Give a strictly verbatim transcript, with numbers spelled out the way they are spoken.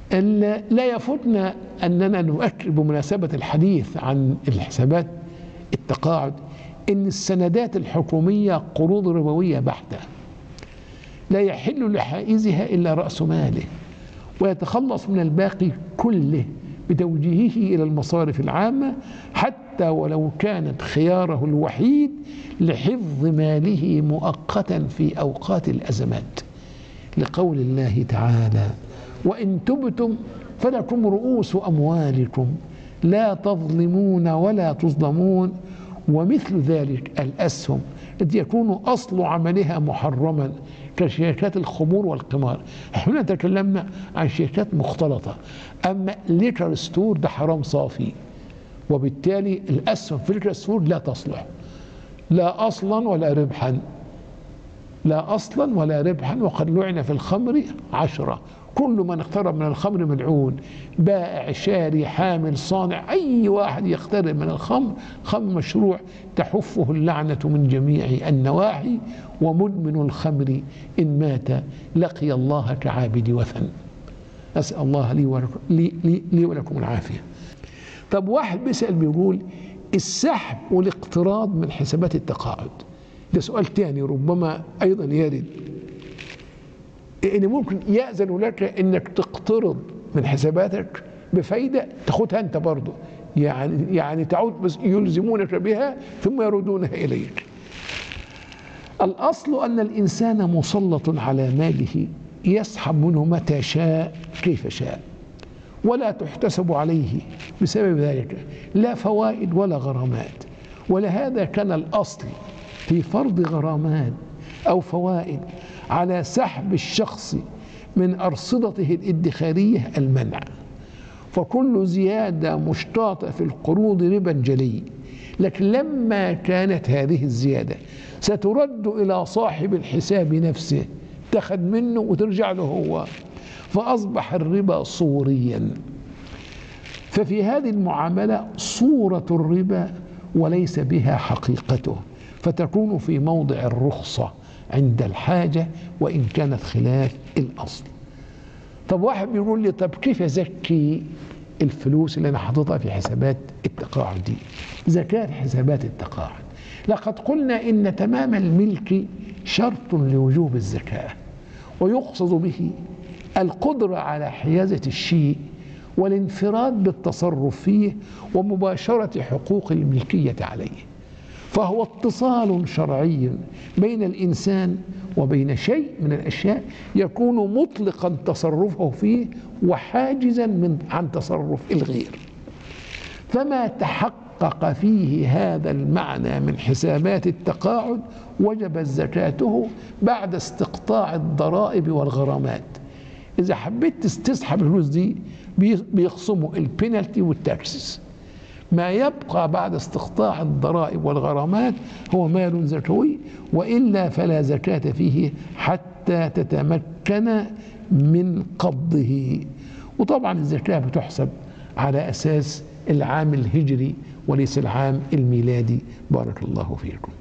لا يفوتنا أننا نؤكد بمناسبة الحديث عن الحسابات التقاعد إن السندات الحكومية قروض ربوية بحتة لا يحل لحائزها إلا رأس ماله، ويتخلص من الباقي كله بتوجيهه إلى المصارف العامة حتى ولو كانت خياره الوحيد لحفظ ماله مؤقتا في أوقات الأزمات، لقول الله تعالى: وإن تبتم فلكم رؤوس أموالكم لا تظلمون ولا تظلمون، ومثل ذلك الأسهم التي يكون أصل عملها محرما كشركات الخمور والقمار. احنا تكلمنا عن شركات مختلطة، أما ليكر ستور ده حرام صافي، وبالتالي الأسهم في ليكر ستور لا تصلح لا أصلا ولا ربحا، لا أصلا ولا ربحا. وقد لعن في الخمر عشرة، كل من اقترب من الخمر ملعون، بائع شاري حامل صانع، أي واحد يقترب من الخمر خمر مشروع تحفه اللعنة من جميع النواحي، ومدمن الخمر إن مات لقي الله كعابد وثن. أسأل الله لي ولكم, لي, لي, لي ولكم العافية. طب واحد بيسأل بيقول: السحب والاقتراض من حسابات التقاعد، ده سؤال تاني ربما أيضا يرد، إن ممكن يأذن لك إنك تقترض من حساباتك بفايدة تاخدها أنت برضه، يعني يعني تعود بس يلزمونك بها ثم يردونها إليك. الأصل أن الإنسان مسلط على ماله يسحب منه متى شاء كيف شاء، ولا تحتسب عليه بسبب ذلك لا فوائد ولا غرامات. ولهذا كان الأصل في فرض غرامات أو فوائد على سحب الشخص من أرصدته الادخارية المنع، فكل زيادة مشتاطة في القروض ربا جلي. لكن لما كانت هذه الزيادة سترد إلى صاحب الحساب نفسه، تاخد منه وترجع له هو، فأصبح الربا صوريا. ففي هذه المعاملة صورة الربا وليس بها حقيقته، فتكون في موضع الرخصة عند الحاجة وإن كانت خلاف الأصل. طب واحد بيقول لي: طب كيف أزكي الفلوس اللي أنا حاططها في حسابات التقاعد دي؟ زكاة حسابات التقاعد، لقد قلنا إن تمام الملك شرط لوجوب الزكاة، ويقصد به القدرة على حيازة الشيء والانفراد بالتصرف فيه ومباشرة حقوق الملكية عليه، فهو اتصال شرعي بين الإنسان وبين شيء من الأشياء يكون مطلقا تصرفه فيه وحاجزا من عن تصرف الغير. فما تحقق فيه هذا المعنى من حسابات التقاعد وجب زكاته بعد استقطاع الضرائب والغرامات. إذا حبيت تسحب الفلوس دي بيخصموا البينالتي والتاكسس، ما يبقى بعد استقطاع الضرائب والغرامات هو مال زكوي، وإلا فلا زكاة فيه حتى تتمكن من قبضه. وطبعا الزكاة بتحسب على أساس العام الهجري وليس العام الميلادي. بارك الله فيكم.